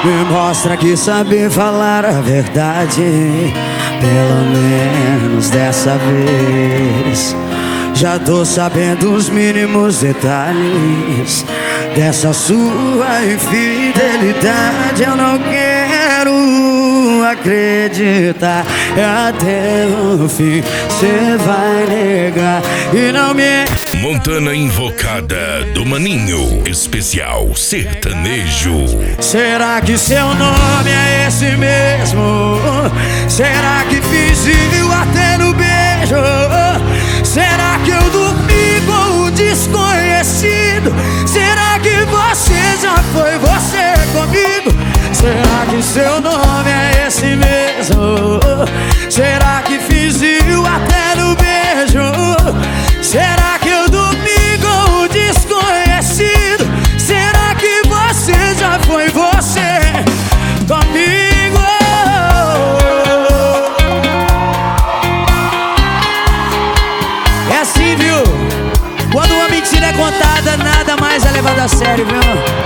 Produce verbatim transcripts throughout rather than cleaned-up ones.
Me mostra que sabe falar a verdade, pelo menos dessa vez. Já tô sabendo os mínimos detalhes dessa sua infidelidade. Eu não quero acreditar, até o fim cê vai negar e não me... Montana Invocada do Maninho, especial sertanejo. Será que seu nome é esse mesmo? Será que fingiu até no beijo? Será que eu dormi com o desconhecido? Será que você já foi você comigo? Será que seu nome é esse mesmo? Será que fingiu até no beijo? Será que eu dormi com o desconhecido? Será que você já foi você comigo? É assim, viu? Quando uma mentira é contada, nada mais é levado a sério, viu?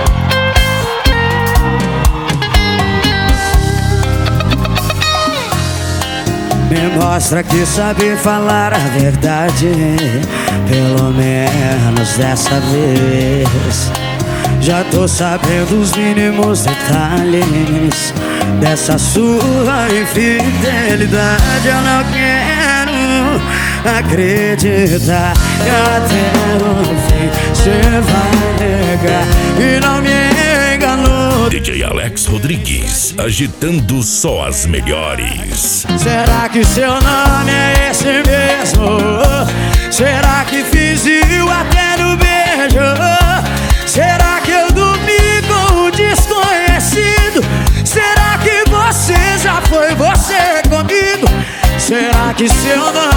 Me mostra que sabe falar a verdade, pelo menos dessa vez. Já tô sabendo os mínimos detalhes dessa sua infidelidade. Eu não quero acreditar que até o fim cê vai negar e não me enganou. D J Alex Rodrigues, agitando só as melhores. Será que seu nome é esse mesmo? Será que fingiu até no beijo? Será que eu dormi com o desconhecido? Será que você já foi você comigo? Será que seu nome